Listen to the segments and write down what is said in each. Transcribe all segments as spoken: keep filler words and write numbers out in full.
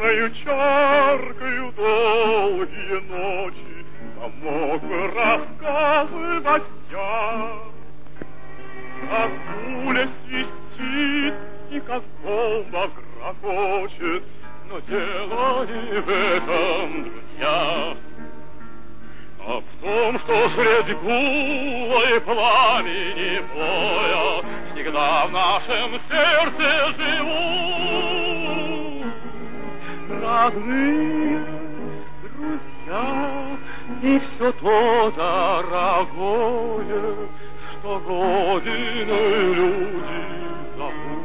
Пьяною чаркою долгие ночи Вам мог бы рассказывать я, как пуля свистит и как бомба грохочет, но дело не в этом, друзья, а в том, что среди гула и пламени боя всегда в нашем сердце живут родные друзья и все то дорогое, что Родиной люди зовут.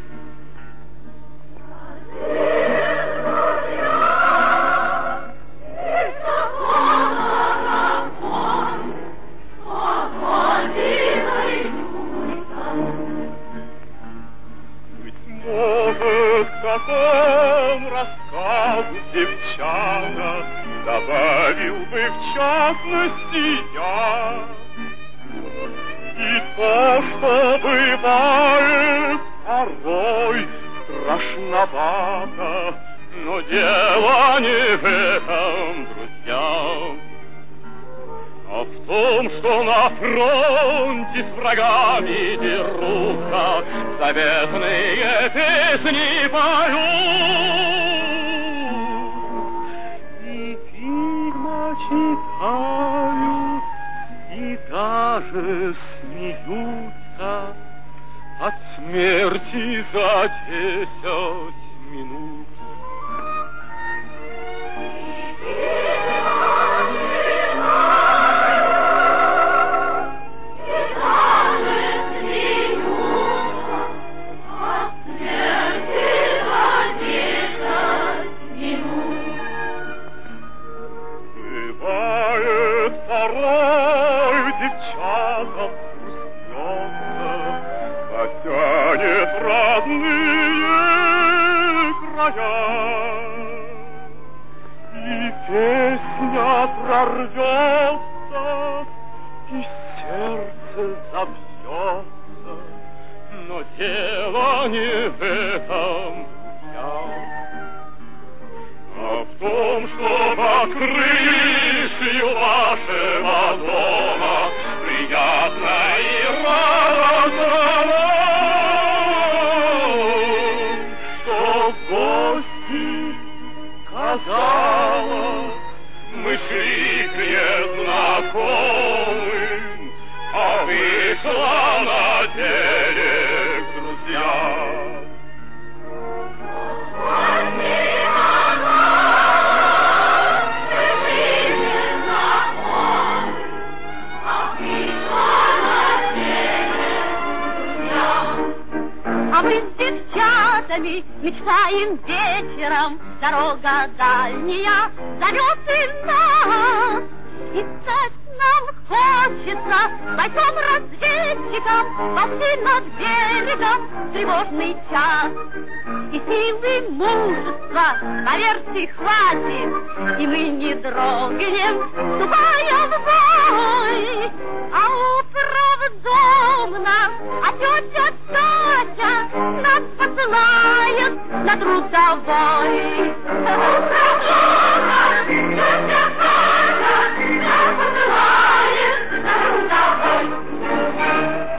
Может, в каком рассказу девчата добавил бы в частности я и то, что бывает порой страшновато, но дело не в этом, друзья, а в том, что на фронте с врагами дерутся, заветные песни поют. И письма читают, и даже смеются от смерти за десять минут. Порой девчата пустятся, потянет родные края, и песня прорвется, и сердце забьется, но дело не в этом, а в том, что под крышей вашего дома приятно и радостно, что в гости, казалось, мы шли к незнакомым, а вышла на деле друзья. А мы с девчатами мечтаем вечером, дорога дальняя зовет и нас. Птицать нам хочется бойцом разведчиком, пасы над берегом тревожный час. И силы мужества, поверьте, хватит, и мы не дрогнем, ступая в бой. А утро в дом нам, а тетя Катя нас посылает на трудовой.